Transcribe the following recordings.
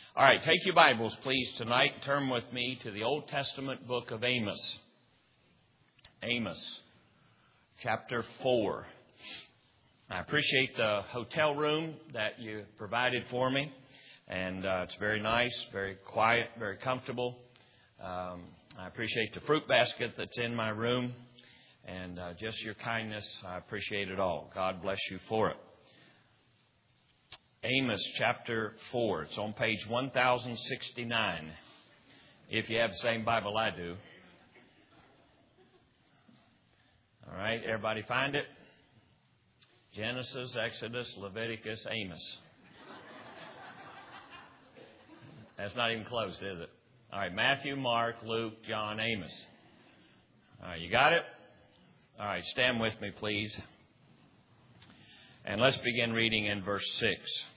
All right, take your Bibles, please, tonight. Turn with me to the Old Testament book of Amos. Amos, chapter 4. I appreciate the hotel room that you provided for me. And it's very nice, very quiet, very comfortable. I appreciate the fruit basket that's in my room. And just your kindness, I appreciate it all. God bless you for it. Amos chapter 4. It's on page 1069. If you have the same Bible I do. All right, everybody find it? Genesis, Exodus, Leviticus, Amos. That's not even close, is it? All right, Matthew, Mark, Luke, John, Amos. All right, you got it? All right, stand with me, please. And let's begin reading in verse 6.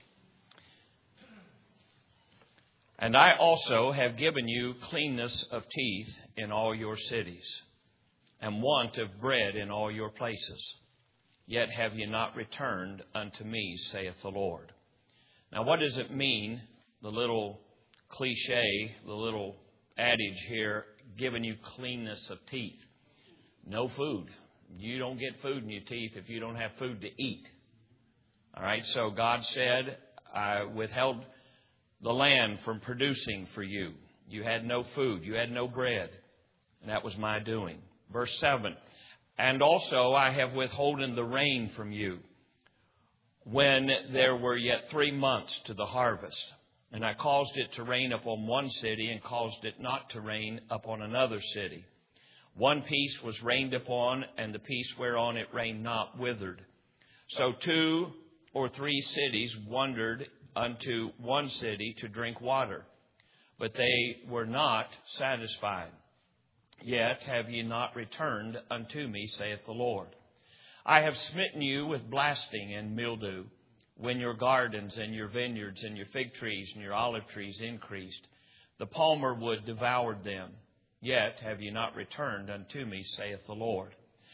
And I also have given you cleanness of teeth in all your cities, and want of bread in all your places. Yet have ye not returned unto me, saith the Lord. Now, what does it mean, the little cliche, the little adage here, giving you cleanness of teeth? No food. You don't get food in your teeth if you don't have food to eat. All right, so God said, I withheld the land from producing for you. You had no food. You had no bread. And that was my doing. Verse 7. And also I have withholden the rain from you when there were yet 3 months to the harvest. And I caused it to rain upon one city and caused it not to rain upon another city. One piece was rained upon, and the piece whereon it rained not withered. So 2 or 3 cities wandered unto one city to drink water, but they were not satisfied. Yet have ye not returned unto me, saith the Lord. I have smitten you with blasting and mildew, when your gardens and your vineyards and your fig trees and your olive trees increased. The palmer wood devoured them. Yet have ye not returned unto me, saith the Lord.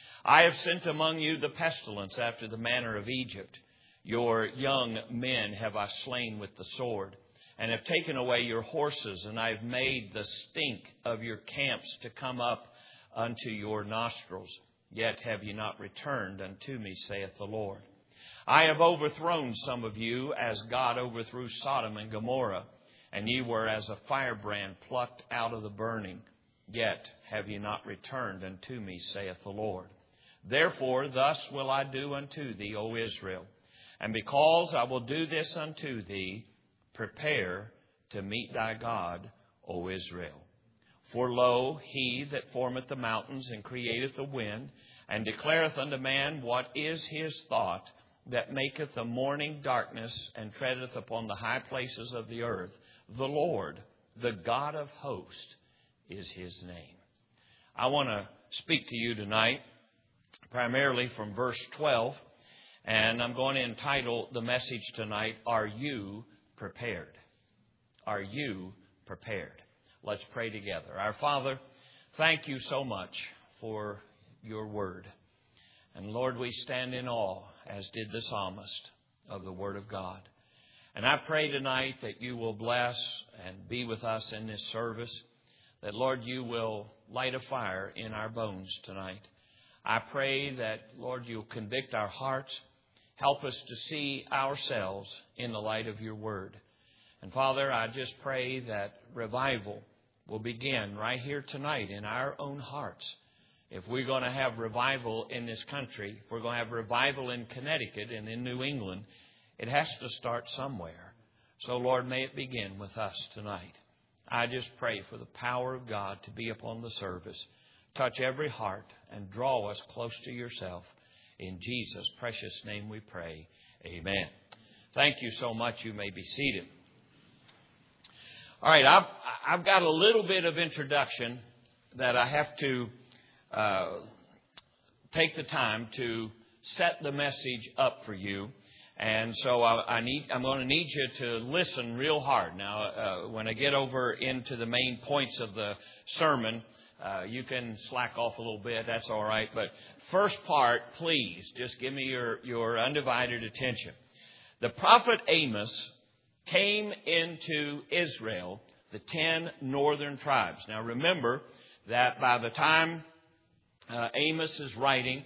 I have sent among you the pestilence after the manner of Egypt. Your young men have I slain with the sword, and have taken away your horses, and I have made the stink of your camps to come up unto your nostrils. Yet have ye not returned unto me, saith the Lord. I have overthrown some of you, as God overthrew Sodom and Gomorrah, and ye were as a firebrand plucked out of the burning. Yet have ye not returned unto me, saith the Lord. Therefore thus will I do unto thee, O Israel. And because I will do this unto thee, prepare to meet thy God, O Israel. For lo, he that formeth the mountains and createth the wind, and declareth unto man what is his thought, that maketh the morning darkness, and treadeth upon the high places of the earth, the Lord, the God of hosts, is his name. I want to speak to you tonight primarily from verse 12. And I'm going to entitle the message tonight, Are You Prepared? Are you prepared? Let's pray together. Our Father, thank you so much for your word. And Lord, we stand in awe, as did the psalmist, of the word of God. And I pray tonight that you will bless and be with us in this service. That, Lord, you will light a fire in our bones tonight. I pray that, Lord, you'll convict our hearts. Help us to see ourselves in the light of your word. And Father, I just pray that revival will begin right here tonight in our own hearts. If we're going to have revival in this country, if we're going to have revival in Connecticut and in New England, it has to start somewhere. So, Lord, may it begin with us tonight. I just pray for the power of God to be upon the service. Touch every heart and draw us close to yourself. In Jesus' precious name we pray. Amen. Thank you so much. You may be seated. All right, I've got a little bit of introduction that I have to take the time to set the message up for you. And so I'm going to need you to listen real hard. Now, when I get over into the main points of the sermon, you can slack off a little bit. That's all right. But first part, please, just give me your undivided attention. The prophet Amos came into Israel, the 10 northern tribes. Now remember that by the time Amos is writing,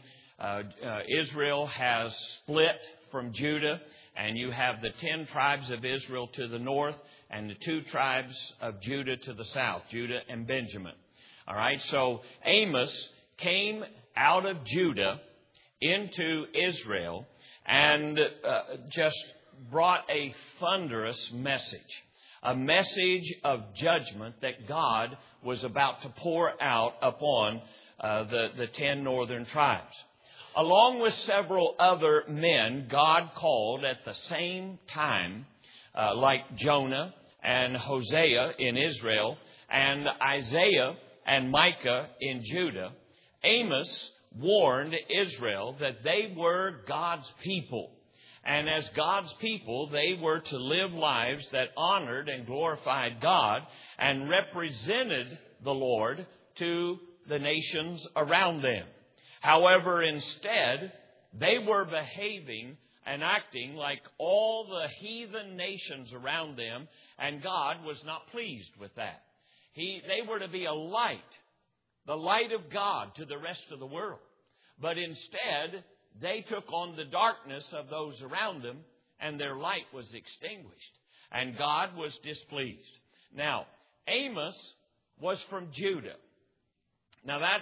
Israel has split from Judah, and you have the 10 tribes of Israel to the north and the 2 tribes of Judah to the south, Judah and Benjamin. All right, so Amos came out of Judah into Israel and just brought a thunderous message, a message of judgment that God was about to pour out upon the 10 northern tribes. Along with several other men, God called at the same time, like Jonah and Hosea in Israel, and Isaiah and Micah in Judah. Amos warned Israel that they were God's people. And as God's people, they were to live lives that honored and glorified God and represented the Lord to the nations around them. However, instead, they were behaving and acting like all the heathen nations around them, and God was not pleased with that. They were to be a light, the light of God to the rest of the world. But instead, they took on the darkness of those around them, and their light was extinguished. And God was displeased. Now, Amos was from Judah. Now, that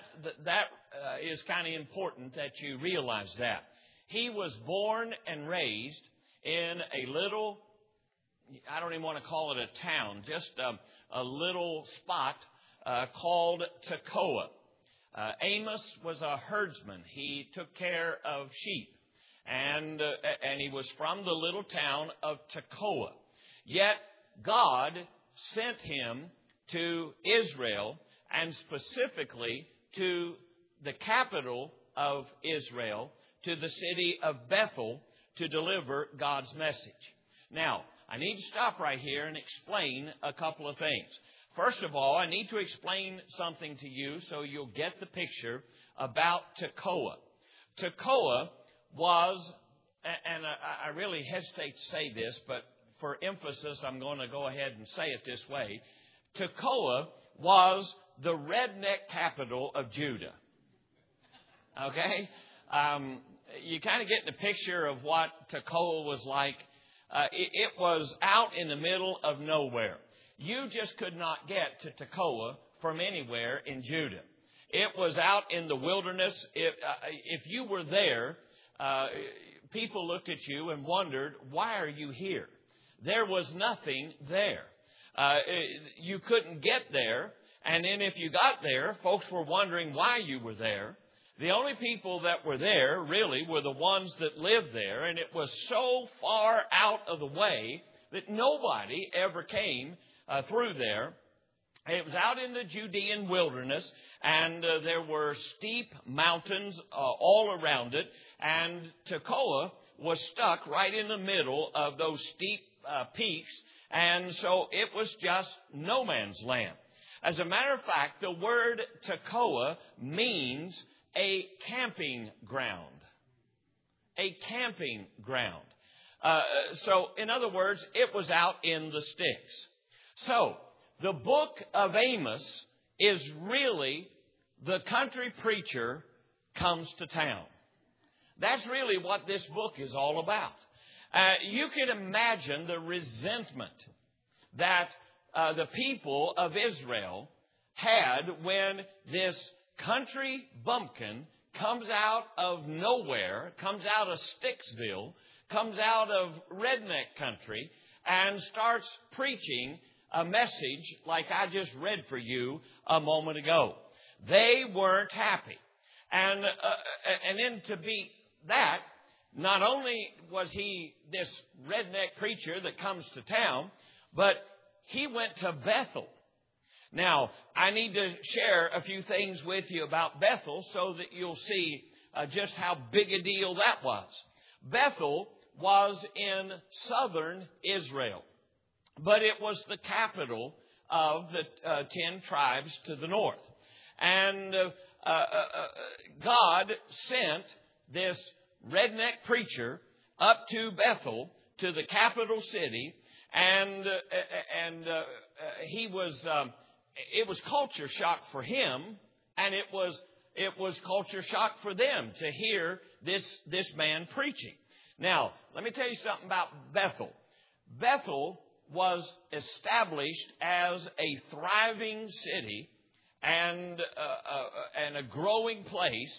is kind of important that you realize that. He was born and raised in a little, I don't even want to call it a town, just a little spot called Tekoa. Amos was a herdsman. He took care of sheep. And he was from the little town of Tekoa. Yet God sent him to Israel, and specifically to the capital of Israel, to the city of Bethel, to deliver God's message. Now, I need to stop right here and explain a couple of things. First of all, I need to explain something to you so you'll get the picture about Tekoa. Tekoa was, and I really hesitate to say this, but for emphasis, I'm going to go ahead and say it this way. Tekoa was the redneck capital of Judah. Okay? You kind of get the picture of what Tekoa was like. It was out in the middle of nowhere. You just could not get to Tekoa from anywhere in Judah. It was out in the wilderness. If you were there, people looked at you and wondered, why are you here? There was nothing there. You couldn't get there. And then if you got there, folks were wondering why you were there. The only people that were there really were the ones that lived there. And it was so far out of the way that nobody ever came through there. It was out in the Judean wilderness, and there were steep mountains all around it. And Tekoa was stuck right in the middle of those steep peaks. And so it was just no man's land. As a matter of fact, the word Tekoa means a camping ground. A camping ground. So, in other words, it was out in the sticks. So, the book of Amos is really the country preacher comes to town. That's really what this book is all about. You can imagine the resentment that the people of Israel had when this country bumpkin comes out of nowhere, comes out of Sticksville, comes out of redneck country, and starts preaching a message like I just read for you a moment ago. They weren't happy. And then to beat that, not only was he this redneck preacher that comes to town, but he went to Bethel. Now, I need to share a few things with you about Bethel so that you'll see just how big a deal that was. Bethel was in southern Israel, but it was the capital of the 10 tribes to the north. And God sent this redneck preacher up to Bethel, to the capital city, And he was. It was culture shock for him, and it was culture shock for them to hear this man preaching. Now, let me tell you something about Bethel. Bethel was established as a thriving city and a growing place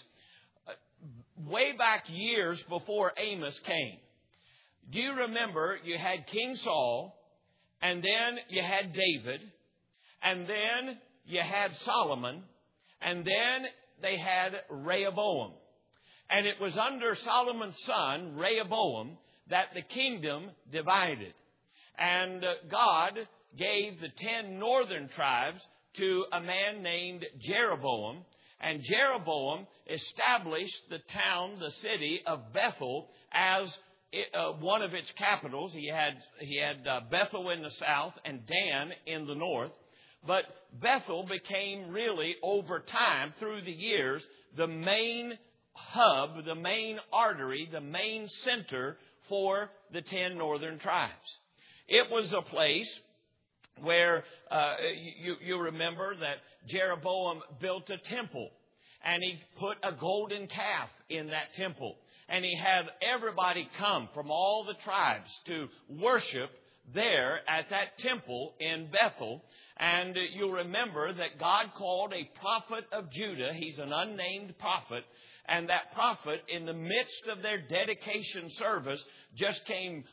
way back years before Amos came. Do you remember you had King Saul, and then you had David, and then you had Solomon, and then they had Rehoboam. And it was under Solomon's son, Rehoboam, that the kingdom divided. And God gave the 10 northern tribes to a man named Jeroboam. And Jeroboam established the town, the city of Bethel, as one of its capitals. He had Bethel in the south and Dan in the north. But Bethel became really, over time, through the years, the main hub, the main artery, the main center for the 10 northern tribes. It was a place where you remember that Jeroboam built a temple, and he put a golden calf in that temple. And he had everybody come from all the tribes to worship there at that temple in Bethel. And you'll remember that God called a prophet of Judah. He's an unnamed prophet. And that prophet, in the midst of their dedication service, just came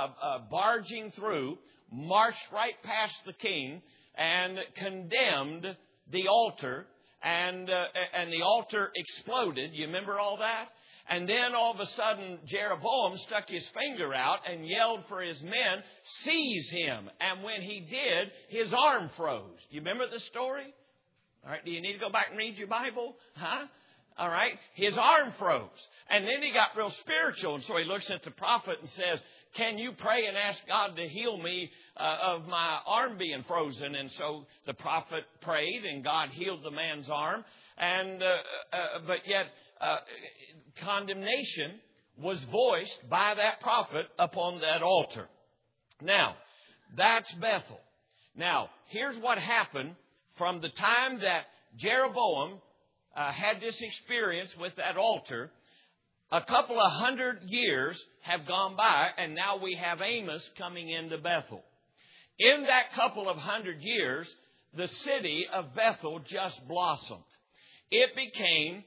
barging through, marched right past the king, and condemned the altar. And the altar exploded. You remember all that? And then all of a sudden, Jeroboam stuck his finger out and yelled for his men, "Seize him." And when he did, his arm froze. Do you remember the story? All right. Do you need to go back and read your Bible? Huh? All right. His arm froze. And then he got real spiritual. And so he looks at the prophet and says, "Can you pray and ask God to heal me of my arm being frozen?" And so the prophet prayed, and God healed the man's arm. And but yet condemnation was voiced by that prophet upon that altar. Now, that's Bethel. Now, here's what happened from the time that Jeroboam had this experience with that altar. A couple of 100 years have gone by, and now we have Amos coming into Bethel. In that couple of 100 years, the city of Bethel just blossomed. It became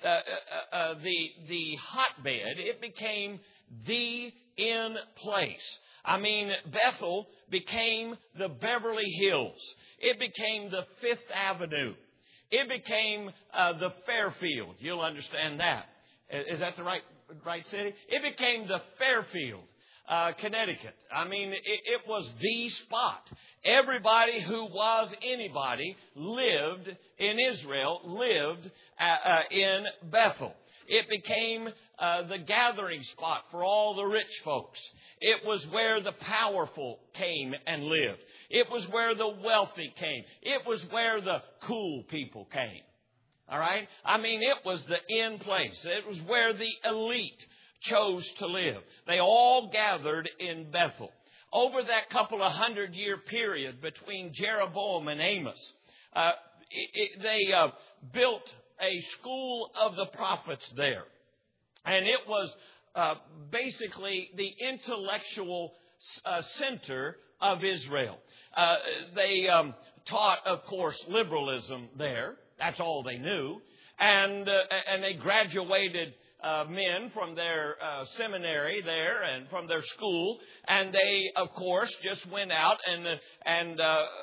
the hotbed. It became the in place. I mean, Bethel became the Beverly Hills. It became the Fifth Avenue. It became the Fairfield. You'll understand that. Is that the right city? It became the Fairfield, Connecticut. I mean, it was the spot. Everybody who was anybody lived in Israel, lived in Bethel. It became the gathering spot for all the rich folks. It was where the powerful came and lived. It was where the wealthy came. It was where the cool people came. All right? I mean, it was the in place. It was where the elite chose to live. They all gathered in Bethel. Over that couple of 100-year period between Jeroboam and Amos, they built a school of the prophets there. And it was basically the intellectual center of Israel. They taught, of course, liberalism there. That's all they knew. And they graduated men from their seminary there and from their school. And they, of course, just went out and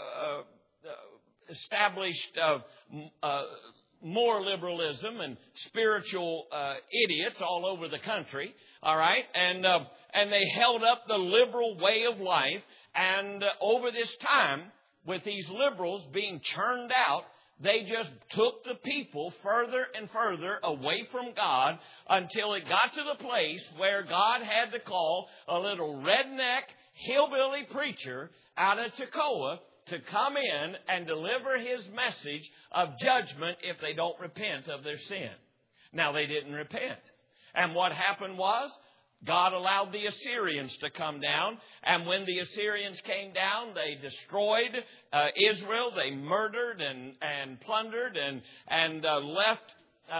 established more liberalism and spiritual idiots all over the country. All right. And they held up the liberal way of life. And over this time, with these liberals being churned out, they just took the people further and further away from God until it got to the place where God had to call a little redneck hillbilly preacher out of Toccoa to come in and deliver his message of judgment if they don't repent of their sin. Now, they didn't repent. And what happened was God allowed the Assyrians to come down. And when the Assyrians came down, they destroyed Israel. They murdered and plundered and left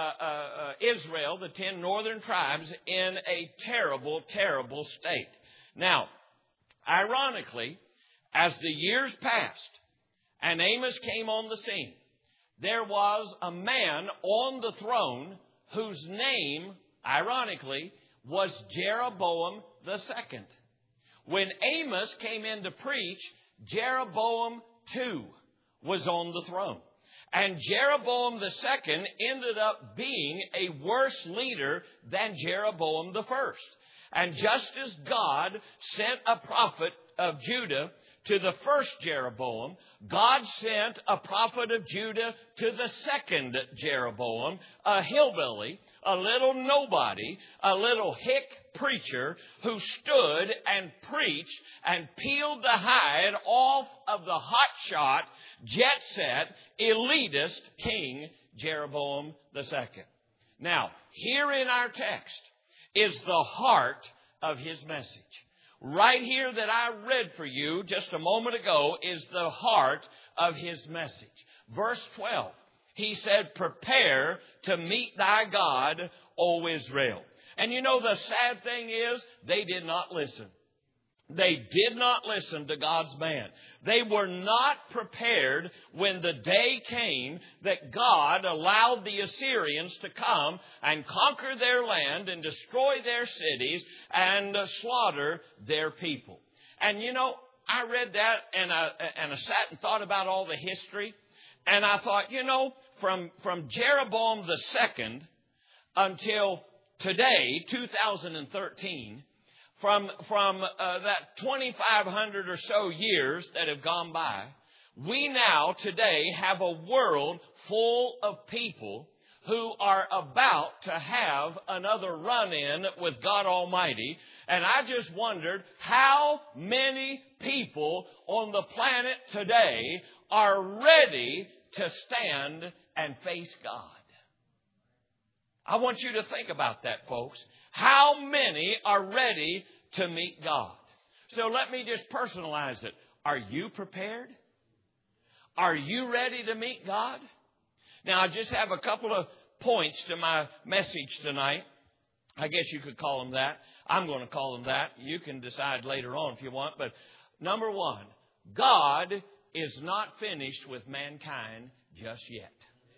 Israel, the 10 northern tribes, in a terrible, terrible state. Now, ironically, as the years passed and Amos came on the scene, there was a man on the throne whose name, ironically, was Jeroboam the second. When Amos came in to preach, Jeroboam II was on the throne. And Jeroboam the second ended up being a worse leader than Jeroboam the first. And just as God sent a prophet of Judah to the first Jeroboam, God sent a prophet of Judah to the second Jeroboam, a hillbilly, a little nobody, a little hick preacher who stood and preached and peeled the hide off of the hotshot, jet-set, elitist King Jeroboam II. Now, here in our text is the heart of his message. Right here that I read for you just a moment ago is the heart of his message. Verse 12, he said, "Prepare to meet thy God, O Israel." And you know, the sad thing is, they did not listen. They did not listen to God's man. They were not prepared when the day came that God allowed the Assyrians to come and conquer their land and destroy their cities and slaughter their people. And you know, I read that and I sat and thought about all the history. And I thought, you know, from Jeroboam the second until today, 2013, from that 2,500 or so years that have gone by, we now today have a world full of people who are about to have another run-in with God Almighty. And I just wondered how many people on the planet today are ready to stand and face God. I want you to think about that, folks. How many are ready to meet God? So let me just personalize it. Are you prepared? Are you ready to meet God? Now, I just have a couple of points to my message tonight. I guess you could call them that. I'm going to call them that. You can decide later on if you want. But number one, God is not finished with mankind just yet.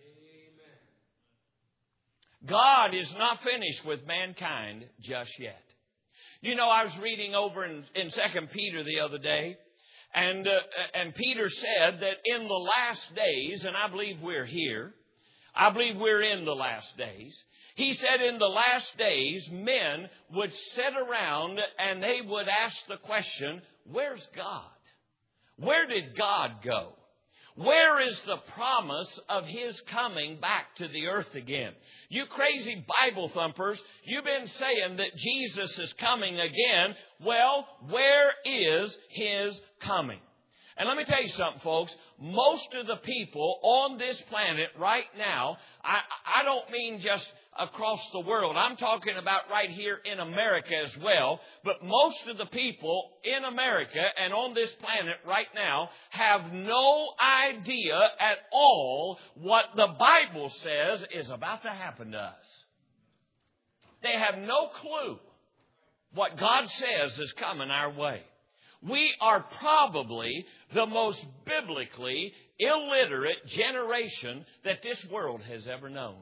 God is not finished with mankind just yet. You know, I was reading over in 2 Peter the other day, and Peter said that in the last days, and I believe we're here, I believe we're in the last days. He said in the last days, men would sit around and they would ask the question, where's God? Where did God go? Where is the promise of His coming back to the earth again? You crazy Bible thumpers, you've been saying that Jesus is coming again. Well, where is His coming? And let me tell you something, folks. Most of the people on this planet right now, I don't mean just across the world. I'm talking about right here in America as well. But most of the people in America and on this planet right now have no idea at all what the Bible says is about to happen to us. They have no clue what God says is coming our way. We are probably the most biblically illiterate generation that this world has ever known.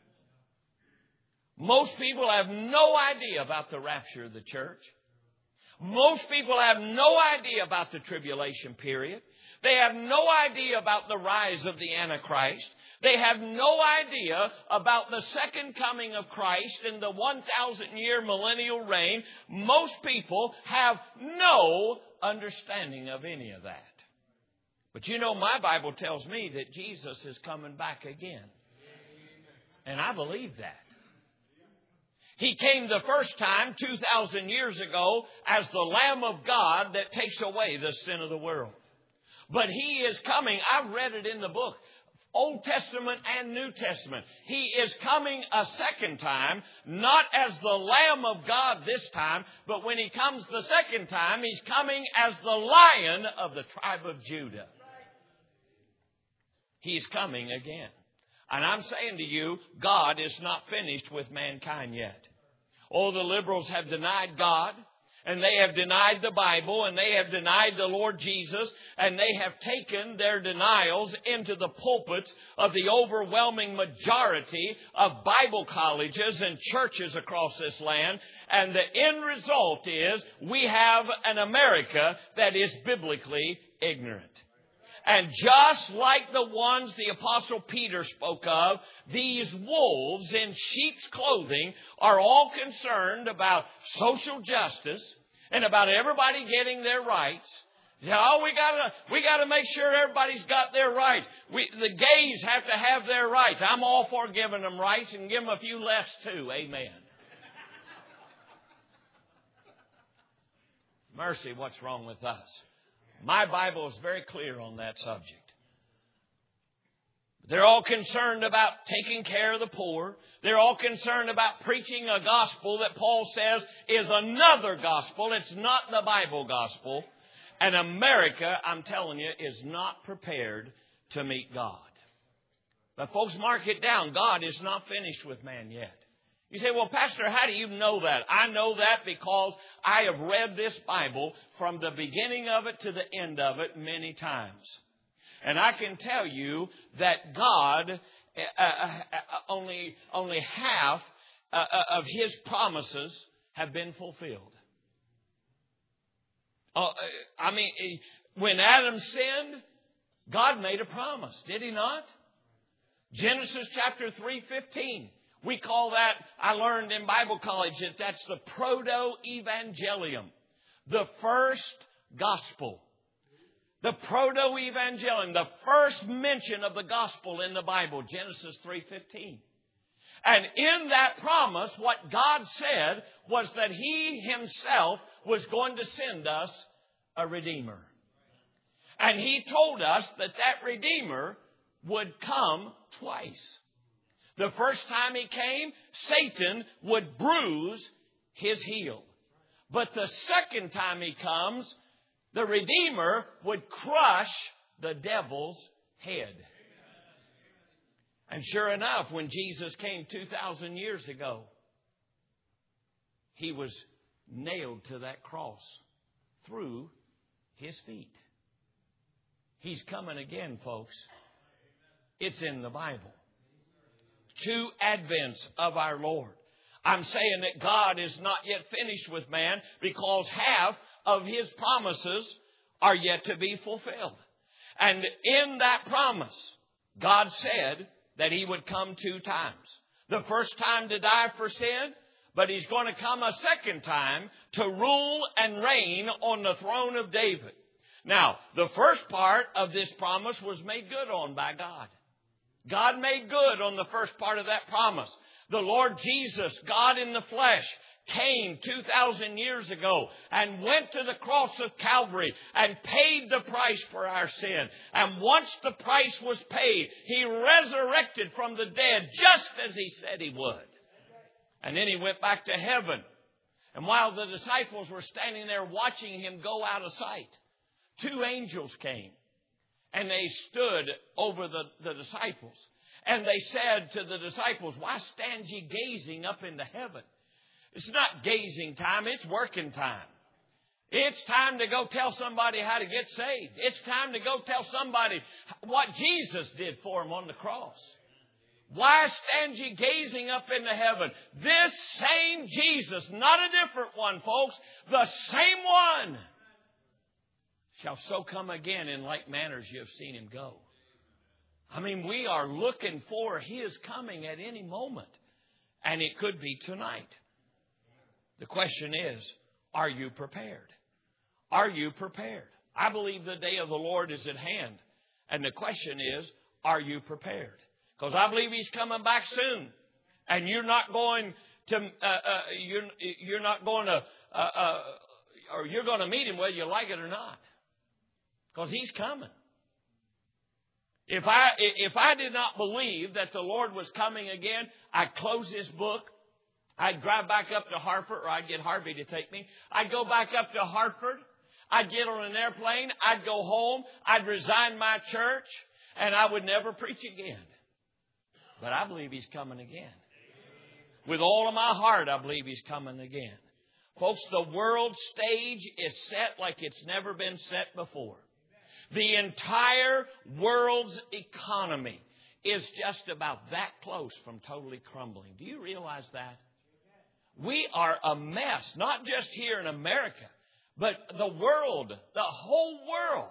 Most people have no idea about the rapture of the church. Most people have no idea about the tribulation period. They have no idea about the rise of the Antichrist. They have no idea about the second coming of Christ and the 1,000-year millennial reign. Most people have no understanding of any of that. But you know, my Bible tells me that Jesus is coming back again. And I believe that. He came the first time 2,000 years ago as the Lamb of God that takes away the sin of the world. But He is coming. I've read it in the book. Old Testament and New Testament. He is coming a second time, not as the Lamb of God this time, but when He comes the second time, He's coming as the Lion of the tribe of Judah. He's coming again. And I'm saying to you, God is not finished with mankind yet. Oh, the liberals have denied God. And they have denied the Bible, and they have denied the Lord Jesus, and they have taken their denials into the pulpits of the overwhelming majority of Bible colleges and churches across this land. And the end result is we have an America that is biblically ignorant. And just like the ones the Apostle Peter spoke of, these wolves in sheep's clothing are all concerned about social justice and about everybody getting their rights. Oh, we gotta make sure everybody's got their rights. The gays have to have their rights. I'm all for giving them rights and give them a few less too. Amen. Mercy, what's wrong with us? My Bible is very clear on that subject. They're all concerned about taking care of the poor. They're all concerned about preaching a gospel that Paul says is another gospel. It's not the Bible gospel. And America, I'm telling you, is not prepared to meet God. But folks, mark it down. God is not finished with man yet. You say, well, Pastor, how do you know that? I know that because I have read this Bible from the beginning of it to the end of it many times. And I can tell you that God, only half of His promises have been fulfilled. When Adam sinned, God made a promise, did He not? Genesis chapter 3:15. We call that, I learned in Bible college, that that's the proto-evangelium. The first gospel. The proto-evangelium. The first mention of the gospel in the Bible. Genesis 3:15. And in that promise, what God said was that He Himself was going to send us a Redeemer. And He told us that that Redeemer would come twice. The first time He came, Satan would bruise His heel. But the second time He comes, the Redeemer would crush the devil's head. And sure enough, when Jesus came 2,000 years ago, He was nailed to that cross through His feet. He's coming again, folks. It's in the Bible. 2 advents of our Lord. I'm saying that God is not yet finished with man because half of His promises are yet to be fulfilled. And in that promise, God said that He would come 2 times. The first time to die for sin, but He's going to come a second time to rule and reign on the throne of David. Now, the first part of this promise was made good on by God. God made good on the first part of that promise. The Lord Jesus, God in the flesh, came 2,000 years ago and went to the cross of Calvary and paid the price for our sin. And once the price was paid, He resurrected from the dead just as He said He would. And then He went back to heaven. And while the disciples were standing there watching Him go out of sight, 2 angels came. And they stood over the disciples. And they said to the disciples, why stand ye gazing up into heaven? It's not gazing time, it's working time. It's time to go tell somebody how to get saved. It's time to go tell somebody what Jesus did for them on the cross. Why stand ye gazing up into heaven? This same Jesus, not a different one, folks, the same one, shall so come again in like manner as you have seen Him go. I mean, we are looking for His coming at any moment. And it could be tonight. The question is, are you prepared? Are you prepared? I believe the day of the Lord is at hand. And the question is, are you prepared? Because I believe He's coming back soon. And you're not going to, or you're going to meet Him whether you like it or not. Because He's coming. If I did not believe that the Lord was coming again, I'd close this book. I'd drive back up to Hartford, or I'd get Harvey to take me. I'd go back up to Hartford. I'd get on an airplane. I'd go home. I'd resign my church, and I would never preach again. But I believe He's coming again. With all of my heart, I believe He's coming again. Folks, the world stage is set like it's never been set before. The entire world's economy is just about that close from totally crumbling. Do you realize that? We are a mess, not just here in America, but the world, the whole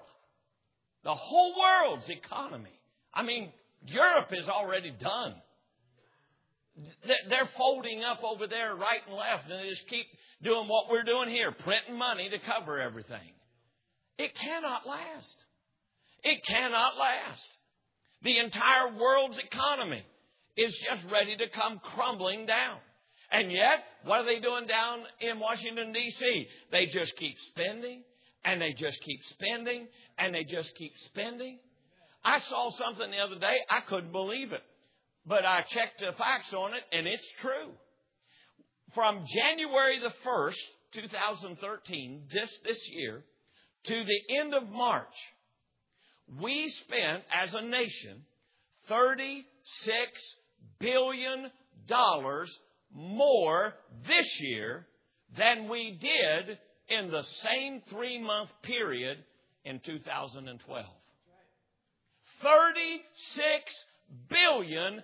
world's economy. I mean, Europe is already done. They're folding up over there right and left, and they just keep doing what we're doing here, printing money to cover everything. It cannot last. It cannot last. The entire world's economy is just ready to come crumbling down. And yet, what are they doing down in Washington, D.C.? They just keep spending, and they just keep spending, and they just keep spending. I saw something the other day. I couldn't believe it. But I checked the facts on it, and it's true. From January the 1st, 2013, this year, to the end of March, we spent, as a nation, $36 billion more this year than we did in the same 3-month period in 2012. $36 billion.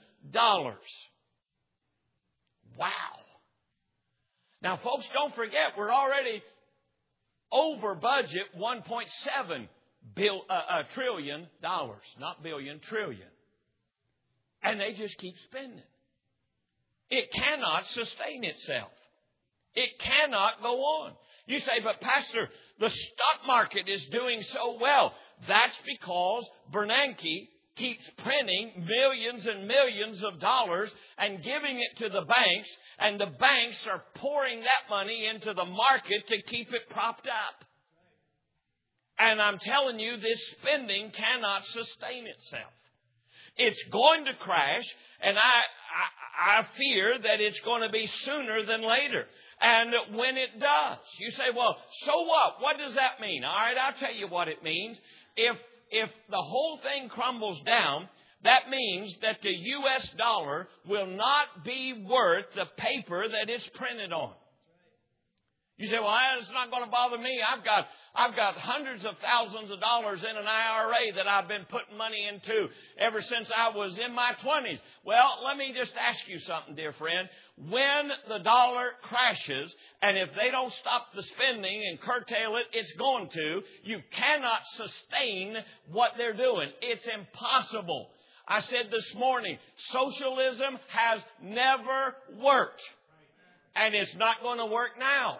Wow. Now, folks, don't forget, we're already over budget $1.7 trillion. Not billion, trillion. And they just keep spending. It cannot sustain itself. It cannot go on. You say, but Pastor, the stock market is doing so well. That's because Bernanke keeps printing millions and millions of dollars and giving it to the banks, and the banks are pouring that money into the market to keep it propped up. And I'm telling you, this spending cannot sustain itself. It's going to crash, and I fear that it's going to be sooner than later. And when it does, you say, well, so what? What does that mean? All right, I'll tell you what it means. If the whole thing crumbles down, that means that the U.S. dollar will not be worth the paper that it's printed on. You say, well, it's not going to bother me. I've got hundreds of thousands of dollars in an IRA that I've been putting money into ever since I was in my 20s. Well, let me just ask you something, dear friend. When the dollar crashes, and if they don't stop the spending and curtail it, it's going to. You cannot sustain what they're doing. It's impossible. I said this morning, socialism has never worked. And it's not going to work now.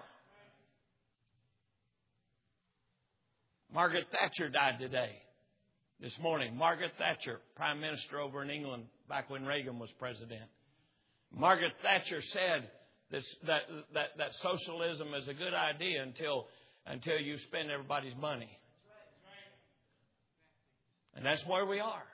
Margaret Thatcher died this morning. Margaret Thatcher, Prime Minister over in England back when Reagan was president. Margaret Thatcher said that socialism is a good idea until you spend everybody's money. And that's where we are.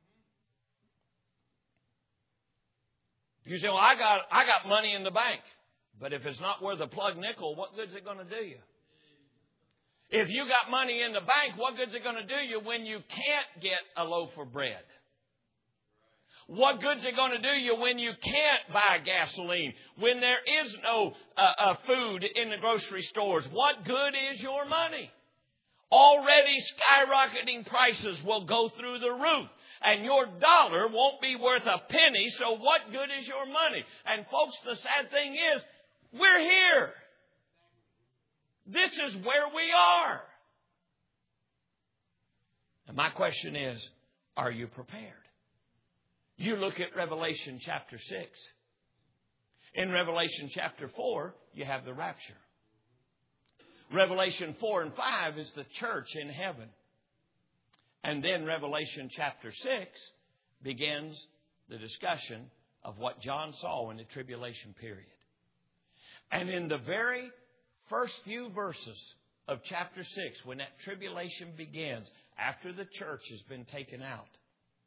You say, well, I got money in the bank. But if it's not worth a plug nickel, what good is it going to do you? If you got money in the bank, what good is it going to do you when you can't get a loaf of bread? What good is it going to do you when you can't buy gasoline? When there is no food in the grocery stores? What good is your money? Already skyrocketing prices will go through the roof. And your dollar won't be worth a penny, so what good is your money? And folks, the sad thing is, we're here. This is where we are. And my question is, are you prepared? You look at Revelation chapter 6. In Revelation chapter 4, you have the rapture. Revelation 4 and 5 is the church in heaven. And then Revelation chapter 6 begins the discussion of what John saw in the tribulation period. And in the very first few verses of chapter 6, when that tribulation begins, after the church has been taken out,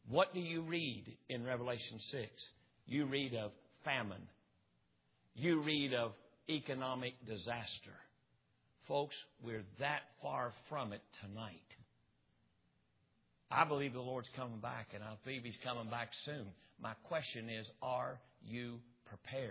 What do you read in Revelation 6? You read of famine. You read of economic disaster. Folks, we're that far from it tonight. I believe the Lord's coming back, and I believe He's coming back soon. My question is, are you prepared?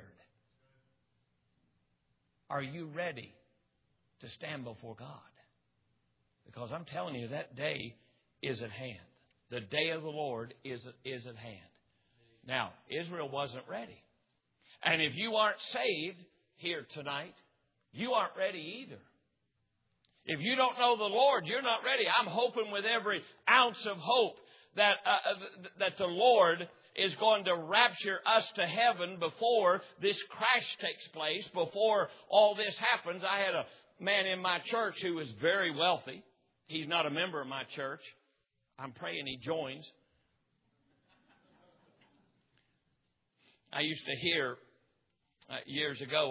Are you ready to stand before God? Because I'm telling you, that day is at hand. The day of the Lord is at hand. Now, Israel wasn't ready. And if you aren't saved here tonight, you aren't ready either. If you don't know the Lord, you're not ready. I'm hoping with every ounce of hope that the Lord is going to rapture us to heaven before this crash takes place, before all this happens. I had a man in my church who was very wealthy. He's not a member of my church. I'm praying he joins. I used to hear, years ago,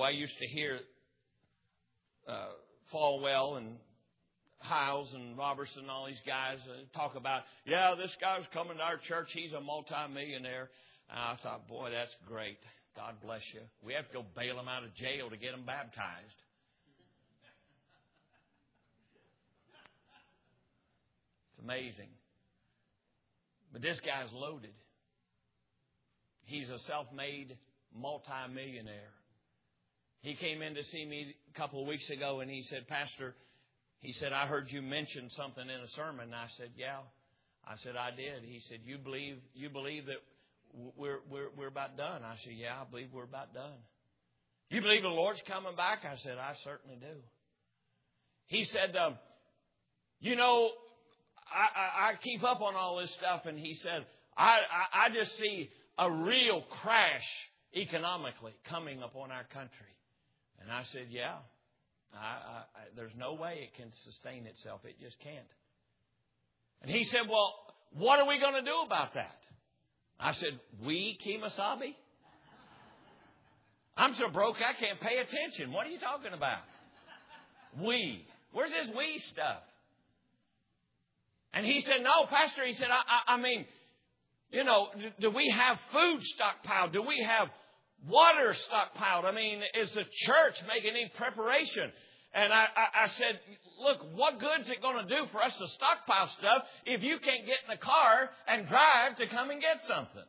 Falwell and Hiles and Robertson and all these guys talk about, yeah, this guy's coming to our church. He's a multimillionaire. And I thought, boy, that's great. God bless you. We have to go bail him out of jail to get him baptized. It's amazing. But this guy's loaded. He's a self-made multimillionaire. He came in to see me a couple of weeks ago, and he said, Pastor, he said, I heard you mention something in a sermon. And I said, yeah. I said, I did. He said, you believe that we're about done? I said, yeah, I believe we're about done. You believe the Lord's coming back? I said, I certainly do. He said, I keep up on all this stuff. And he said, I just see a real crash economically coming upon our country. And I said, yeah, there's no way it can sustain itself. It just can't. And he said, well, what are we going to do about that? I said, we, Kemosabe? I'm so broke I can't pay attention. What are you talking about? We. Where's this we stuff? And he said, no, Pastor, he said, I mean, do we have food stockpiled? Do we have water stockpiled? I mean, is the church making any preparation? And I said, look, what good's it going to do for us to stockpile stuff if you can't get in the car and drive to come and get something?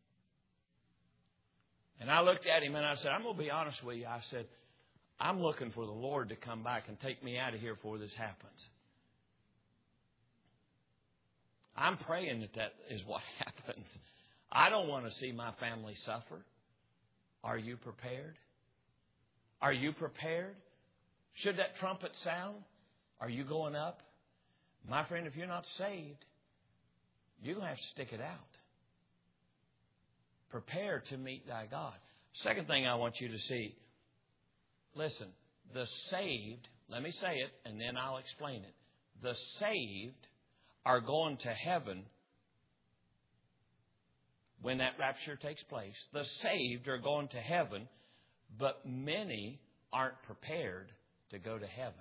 And I looked at him and I said, I'm going to be honest with you. I said, I'm looking for the Lord to come back and take me out of here before this happens. I'm praying that is what happens. I don't want to see my family suffer. Are you prepared? Are you prepared? Should that trumpet sound, are you going up? My friend, if you're not saved, you're going to have to stick it out. Prepare to meet thy God. Second thing I want you to see. Listen, the saved, let me say it and then I'll explain it. The saved are going to heaven when that rapture takes place. The saved are going to heaven, but many aren't prepared to go to heaven.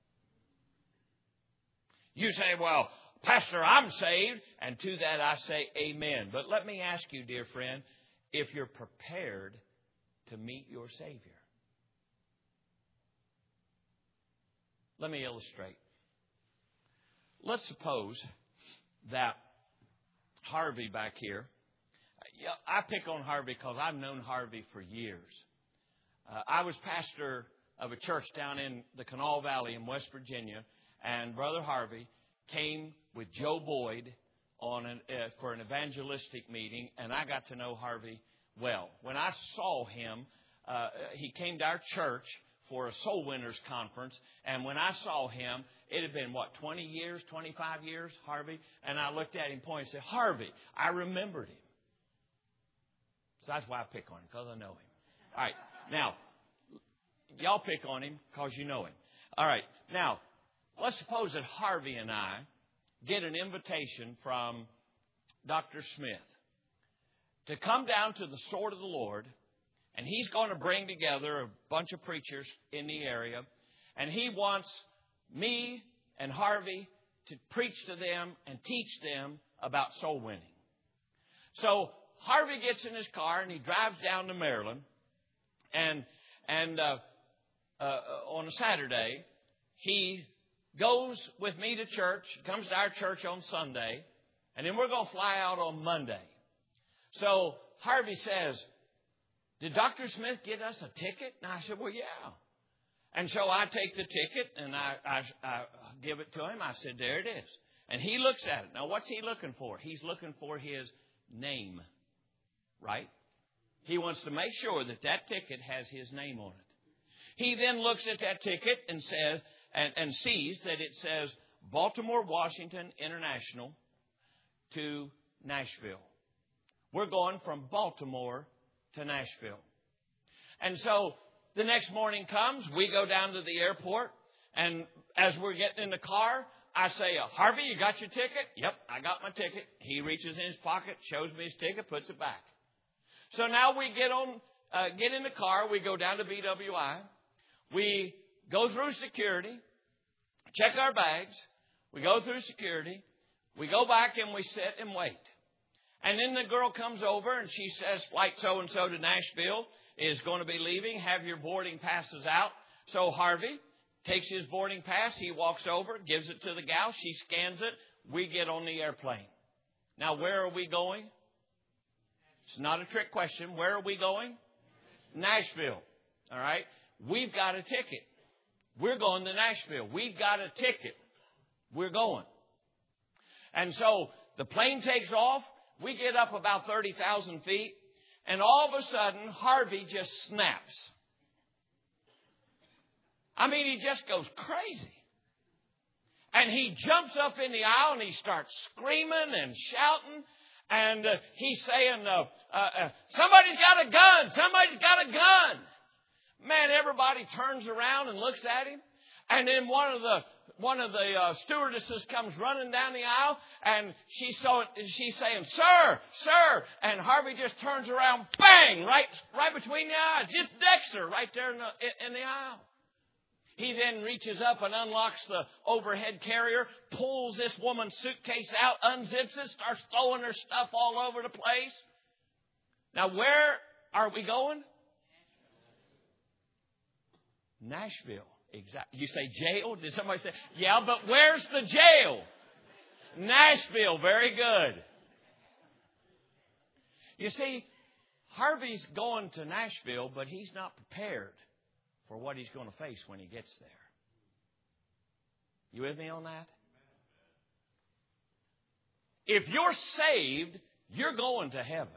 You say, well, Pastor, I'm saved. And to that I say amen. But let me ask you, dear friend, if you're prepared to meet your Savior. Let me illustrate. Let's suppose that Harvey back here, I pick on Harvey because I've known Harvey for years. I was pastor of a church down in the Kanawha Valley in West Virginia, and Brother Harvey came with Joe Boyd for an evangelistic meeting, and I got to know Harvey well. When I saw him, he came to our church for a Soul Winners conference, and when I saw him, it had been, 20 years, 25 years, Harvey? And I looked at him, pointed, and said, Harvey, I remembered him. So that's why I pick on him, because I know him. All right, now, y'all pick on him because you know him. All right, now, let's suppose that Harvey and I get an invitation from Dr. Smith to come down to the Sword of the Lord, and he's going to bring together a bunch of preachers in the area, and he wants me and Harvey to preach to them and teach them about soul winning. So Harvey gets in his car and he drives down to Maryland. And on a Saturday, he goes with me to church, comes to our church on Sunday, and then we're going to fly out on Monday. So Harvey says, did Dr. Smith get us a ticket? And I said, well, yeah. And so I take the ticket and I give it to him. I said, there it is. And he looks at it. Now, what's he looking for? He's looking for his name, right? He wants to make sure that that ticket has his name on it. He then looks at that ticket and says, and sees that it says Baltimore, Washington International to Nashville. We're going from Baltimore to Nashville. And so the next morning comes, we go down to the airport, and as we're getting in the car, I say, Harvey, you got your ticket? Yep, I got my ticket. He reaches in his pocket, shows me his ticket, puts it back. So now we get in the car, we go down to BWI, we go through security, check our bags, we go through security, we go back and we sit and wait. And then the girl comes over and she says, flight so-and-so to Nashville is going to be leaving. Have your boarding passes out. So Harvey takes his boarding pass. He walks over, gives it to the gal. She scans it. We get on the airplane. Now, where are we going? It's not a trick question. Where are we going? Nashville. All right. We've got a ticket. We're going to Nashville. We've got a ticket. We're going. And so the plane takes off. We get up about 30,000 feet. And all of a sudden, Harvey just snaps. I mean, he just goes crazy. And he jumps up in the aisle and he starts screaming and shouting. And he's saying, somebody's got a gun. Somebody's got a gun. Man, everybody turns around and looks at him. And then one of the stewardesses comes running down the aisle, and she's saying, "Sir, sir!" And Harvey just turns around, bang, right between the eyes, just decks her right there in the aisle. He then reaches up and unlocks the overhead carrier, pulls this woman's suitcase out, unzips it, starts throwing her stuff all over the place. Now, where are we going? Nashville. Exactly. You say jail? Did somebody say, yeah, but where's the jail? Nashville. Very good. You see, Harvey's going to Nashville, but he's not prepared for what he's going to face when he gets there. You with me on that? If you're saved, you're going to heaven.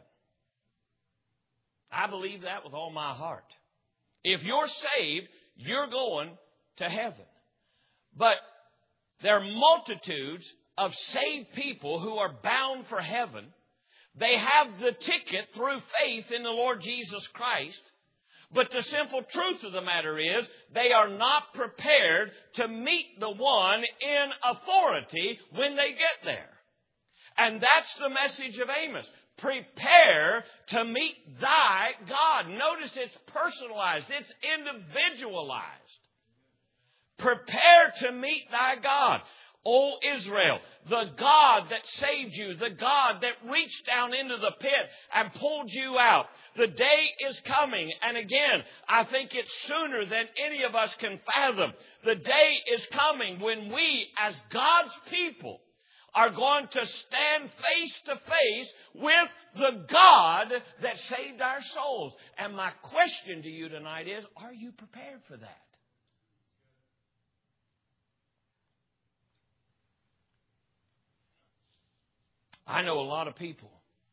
I believe that with all my heart. If you're saved, you're going to heaven. But there are multitudes of saved people who are bound for heaven. They have the ticket through faith in the Lord Jesus Christ. But the simple truth of the matter is they are not prepared to meet the one in authority when they get there. And that's the message of Amos. Prepare to meet thy God. Notice it's personalized. It's individualized. Prepare to meet thy God. O Israel, the God that saved you, the God that reached down into the pit and pulled you out. The day is coming. And again, I think it's sooner than any of us can fathom. The day is coming when we, as God's people, are going to stand face to face with the God that saved our souls. And my question to you tonight is, are you prepared for that? I know a lot of people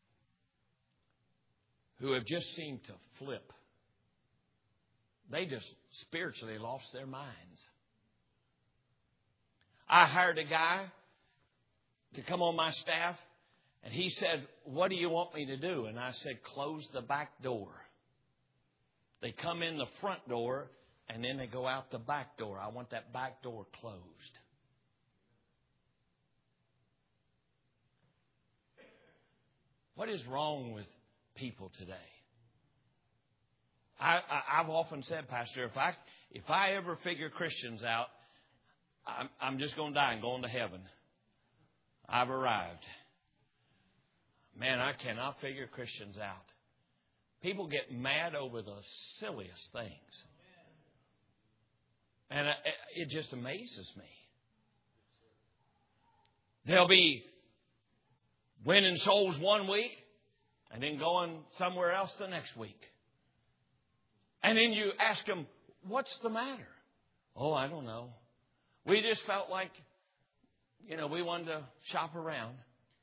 who have just seemed to flip. They just spiritually lost their minds. I hired a guy to come on my staff, and he said, "What do you want me to do?" And I said, "Close the back door." They come in the front door, and then they go out the back door. I want that back door closed. What is wrong with people today? I've often said, Pastor, if I ever figure Christians out, I'm just going to die and going to heaven. I've arrived. Man, I cannot figure Christians out. People get mad over the silliest things. And it just amazes me. They'll be winning souls one week and then going somewhere else the next week. And then you ask them, what's the matter? Oh, I don't know. We just felt like, we wanted to shop around.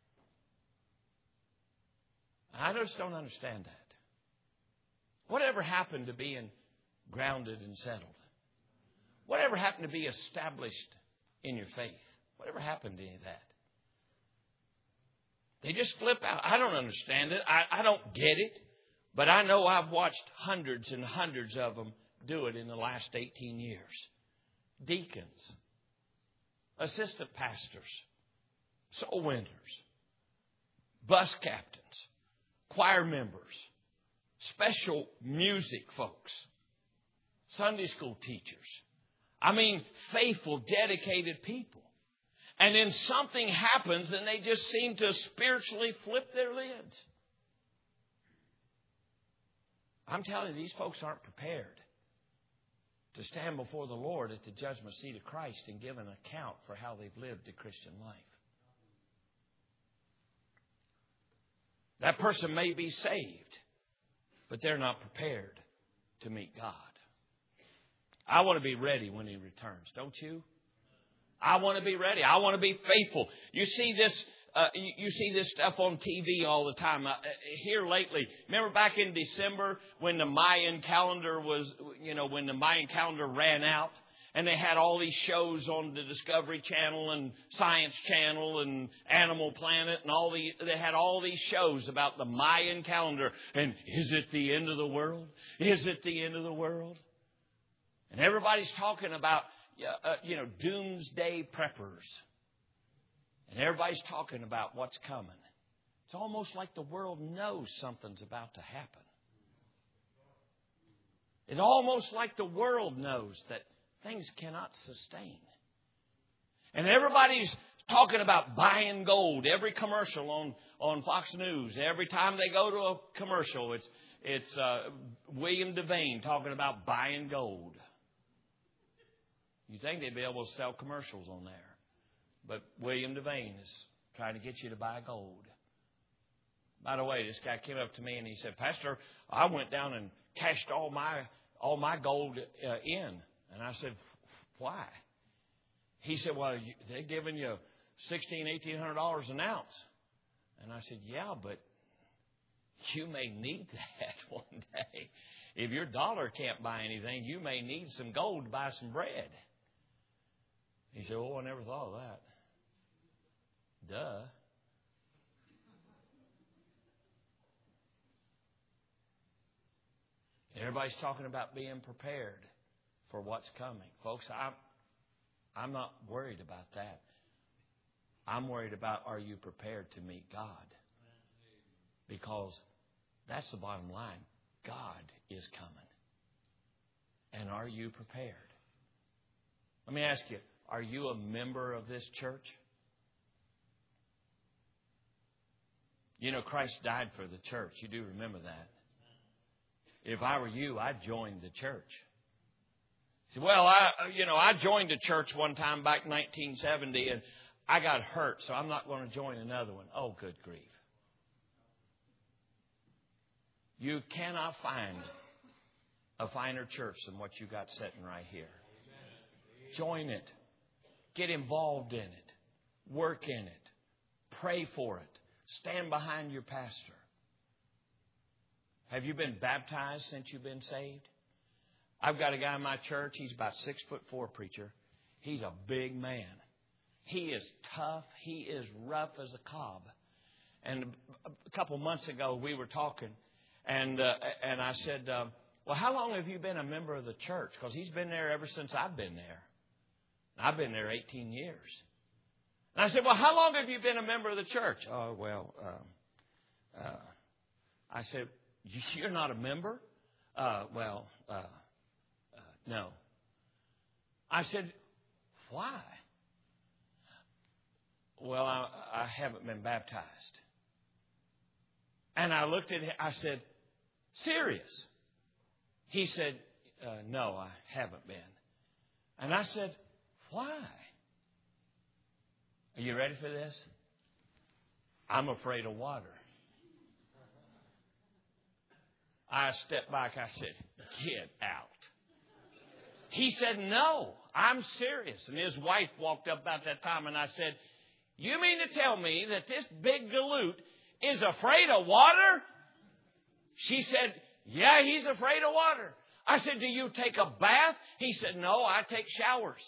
I just don't understand that. Whatever happened to being grounded and settled? Whatever happened to be established in your faith? Whatever happened to any of that? They just flip out. I don't understand it. I don't get it. But I know I've watched hundreds and hundreds of them do it in the last 18 years. Deacons, assistant pastors, soul winners, bus captains, choir members, special music folks, Sunday school teachers. I mean, faithful, dedicated people. And then something happens and they just seem to spiritually flip their lids. I'm telling you, these folks aren't prepared to stand before the Lord at the judgment seat of Christ and give an account for how they've lived the Christian life. That person may be saved, but they're not prepared to meet God. I want to be ready when He returns, don't you? I want to be ready. I want to be faithful. You see this. You see this stuff on TV all the time. Here lately, remember back in December when the Mayan calendar when the Mayan calendar ran out, and they had all these shows on the Discovery Channel and Science Channel and Animal Planet, and they had all these shows about the Mayan calendar. And is it the end of the world? Is it the end of the world? And everybody's talking about doomsday preppers. And everybody's talking about what's coming. It's almost like the world knows something's about to happen. It's almost like the world knows that things cannot sustain. And everybody's talking about buying gold. Every commercial on Fox News, every time they go to a commercial, it's William Devane talking about buying gold. You'd think they'd be able to sell commercials on there. But William Devane is trying to get you to buy gold. By the way, this guy came up to me and he said, Pastor, I went down and cashed all my gold in. And I said, why? He said, well, they're giving you $1,800 an ounce. And I said, yeah, but you may need that one day. If your dollar can't buy anything, you may need some gold to buy some bread. He said, oh, I never thought of that. Duh. Everybody's talking about being prepared for what's coming. Folks, I'm not worried about that. I'm worried about, are you prepared to meet God? Because that's the bottom line. God is coming. And are you prepared? Let me ask you, are you a member of this church? You know, Christ died for the church. You do remember that. If I were you, I'd join the church. Well, I joined a church one time back in 1970 and I got hurt, so I'm not going to join another one. Oh, good grief. You cannot find a finer church than what you got sitting right here. Join it. Get involved in it. Work in it. Pray for it. Stand behind your pastor. Have you been baptized since you've been saved? I've got a guy in my church. He's about 6'4" preacher. He's a big man. He is tough. He is rough as a cob. And a couple months ago, we were talking, and I said, well, how long have you been a member of the church? Because he's been there ever since I've been there. I've been there 18 years. And I said, well, how long have you been a member of the church? Oh, well, I said, you're not a member? No. I said, why? Well, I haven't been baptized. And I looked at him. I said, serious? He said, no, I haven't been. And I said, why? Are you ready for this? I'm afraid of water. I stepped back. I said, get out. He said, no, I'm serious. And his wife walked up about that time, and I said, you mean to tell me that this big galoot is afraid of water? She said, yeah, he's afraid of water. I said, do you take a bath? He said, no, I take showers.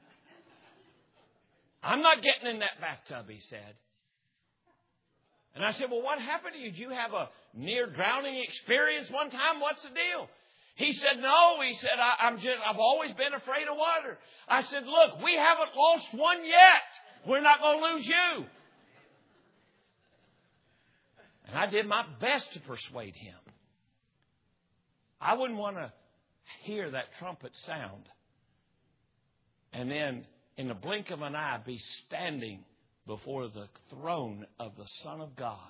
I'm not getting in that bathtub, he said. And I said, well, what happened to you? Did you have a near drowning experience one time? What's the deal? He said, no. He said, I've always been afraid of water. I said, look, we haven't lost one yet. We're not going to lose you. And I did my best to persuade him. I wouldn't want to hear that trumpet sound and then in the blink of an eye be standing before the throne of the Son of God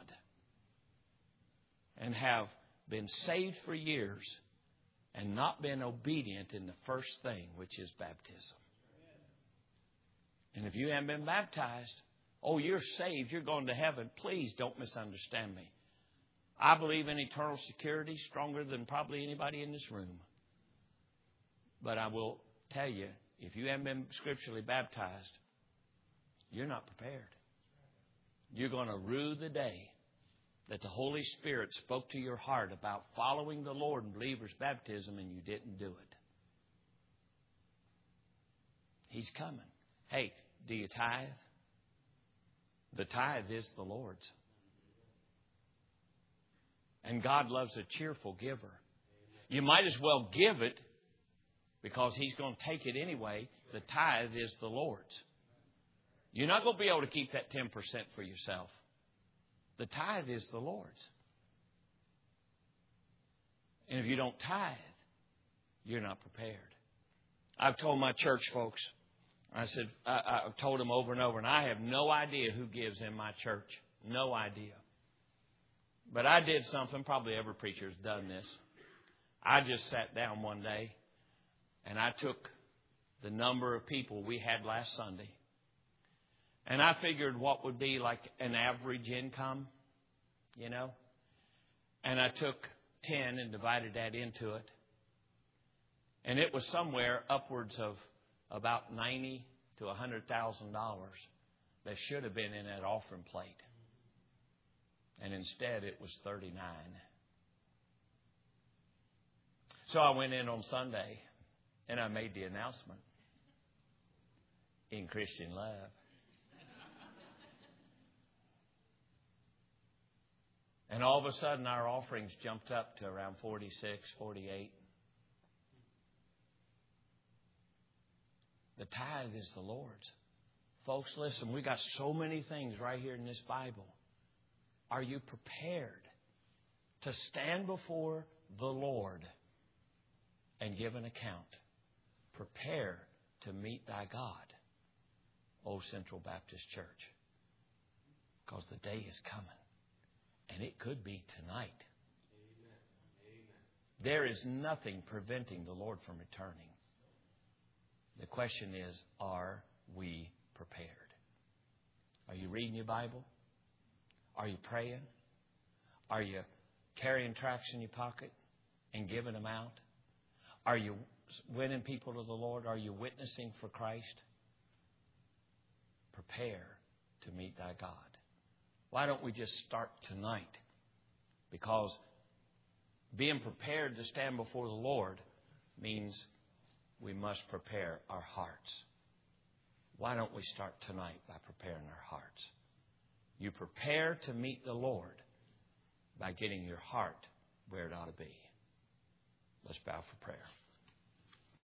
and have been saved for years and not been obedient in the first thing, which is baptism. And if you haven't been baptized, oh, you're saved, you're going to heaven. Please don't misunderstand me. I believe in eternal security stronger than probably anybody in this room. But I will tell you, if you haven't been scripturally baptized, you're not prepared. You're going to rue the day that the Holy Spirit spoke to your heart about following the Lord in believer's baptism and you didn't do it. He's coming. Hey, do you tithe? The tithe is the Lord's. And God loves a cheerful giver. You might as well give it because He's going to take it anyway. The tithe is the Lord's. You're not going to be able to keep that 10% for yourself. The tithe is the Lord's. And if you don't tithe, you're not prepared. I've told my church folks, I've told them over and over, and I have no idea who gives in my church. No idea. But I did something, probably every preacher has done this. I just sat down one day and I took the number of people we had last Sunday. And I figured what would be like an average income, you know. And I took 10 and divided that into it. And it was somewhere upwards of about $90,000 to $100,000 that should have been in that offering plate. And instead it was 39. So I went in on Sunday and I made the announcement. In Christian love. And all of a sudden our offerings jumped up to around 46, 48. The tithe is the Lord's. Folks, listen, we got so many things right here in this Bible. Are you prepared to stand before the Lord and give an account? Prepare to meet thy God, O Central Baptist Church. Because the day is coming. And it could be tonight. Amen. There is nothing preventing the Lord from returning. The question is, are we prepared? Are you reading your Bible? Are you praying? Are you carrying tracts in your pocket and giving them out? Are you winning people to the Lord? Are you witnessing for Christ? Prepare to meet thy God. Why don't we just start tonight? Because being prepared to stand before the Lord means we must prepare our hearts. Why don't we start tonight by preparing our hearts? You prepare to meet the Lord by getting your heart where it ought to be. Let's bow for prayer.